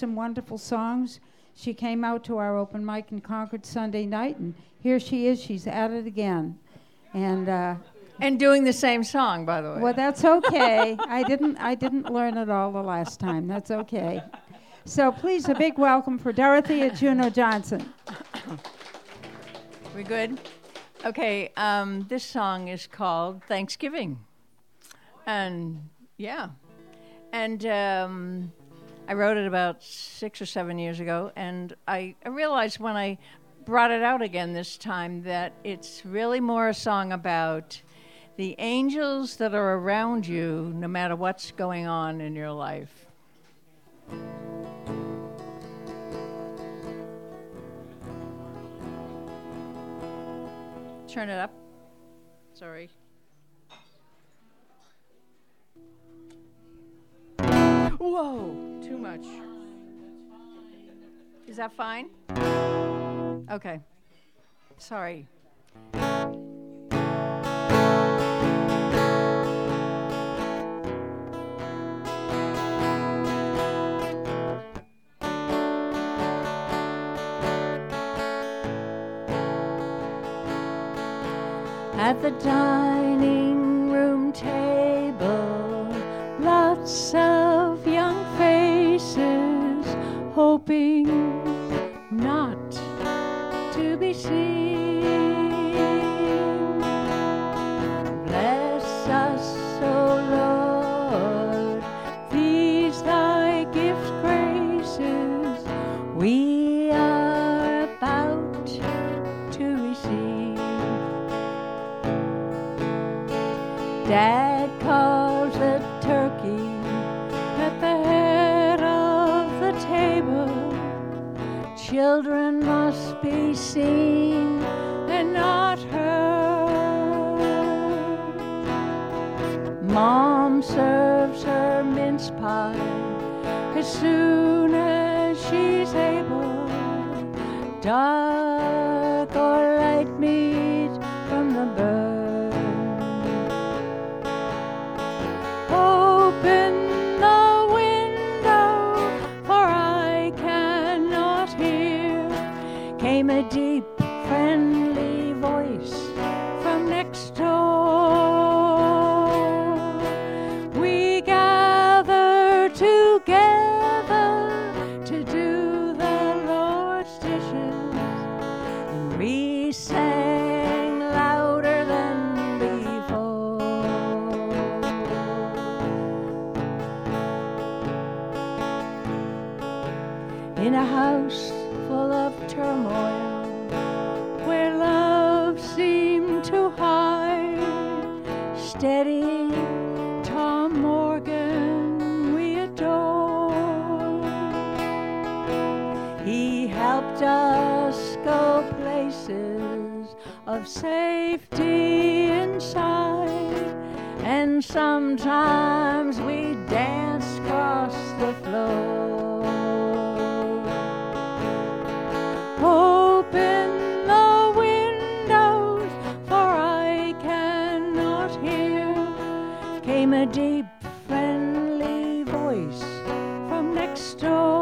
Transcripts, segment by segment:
some wonderful songs. She came out to our open mic in Concord Sunday night, and here she is. She's at it again. And doing the same song, by the way. Well, that's okay. I didn't learn it all the last time. That's okay. So please, a big welcome for Dorothea Juno Johnson. We good? Okay, this song is called Thanksgiving. And, yeah. And I wrote it about 6 or 7 years ago, and I realized when I brought it out again this time that it's really more a song about the angels that are around you no matter what's going on in your life. Turn it up. Sorry. Whoa, too much. Is that fine? Okay. Sorry. At the dining room table, lots of young faces, hoping not to be seen. Bless us, O Lord, these thy gift graces we are about to receive. Dad calls the turkey at the head of the table. Children must be seen and not heard. Mom serves her mince pie as soon as she's able. Dark or light meat from the bird. Open the window, for I cannot hear. Came a deep, friendly voice from next door. We gather together to do the Lord's dishes, and we sang louder than before. In a house full of turmoil, where love seemed to hide, steady Tom Morgan we adore. He helped us go places of safety inside, and sometimes we danced across the floor. Open the windows, for I cannot hear. Came a deep, friendly voice from next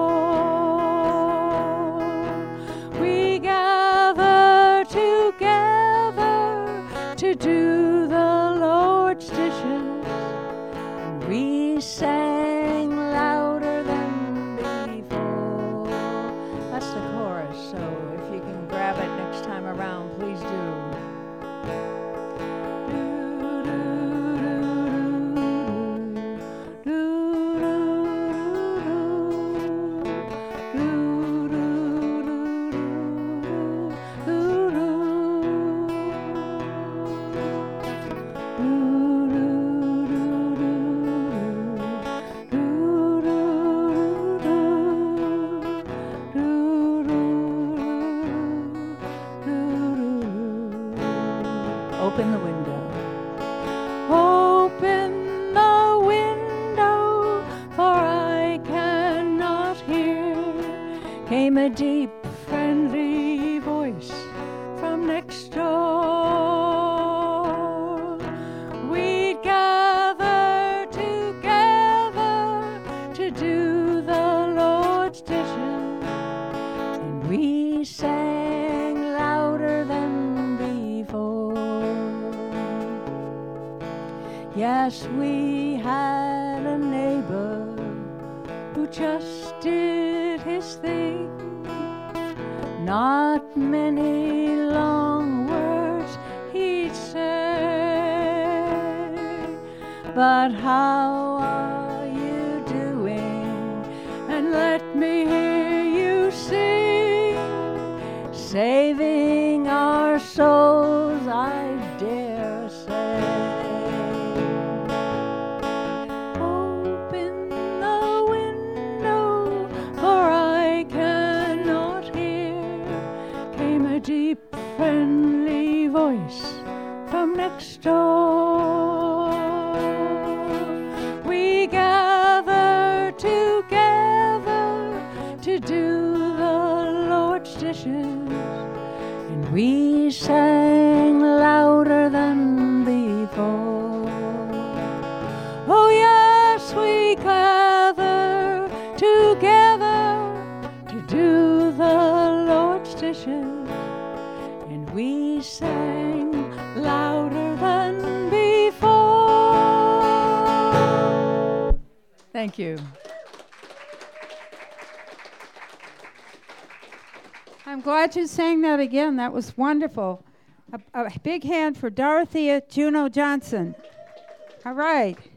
door. We gather together to do the Lord's dishes, and we sang louder than before. That's the chorus, so if you can grab it next time around, please do. Open the window. Open the window, for I cannot hear. Came a deep, friendly voice from next door. We gather together to do the Lord's dishes. Yes, we had a neighbor who just did his thing. Not many long words he'd say, but how are you doing? And let me hear you sing, saving our souls, I dare say. Open the window, for I cannot hear, came a deep, friendly voice from next door. We gather together to do the Lord's dishes, and we sang louder than before. Oh yes, we gather together to do the Lord's dishes, and we sang louder than before. Thank you. I'm glad you sang that again. That was wonderful. A big hand for Dorothea Juneau Johnson. All right.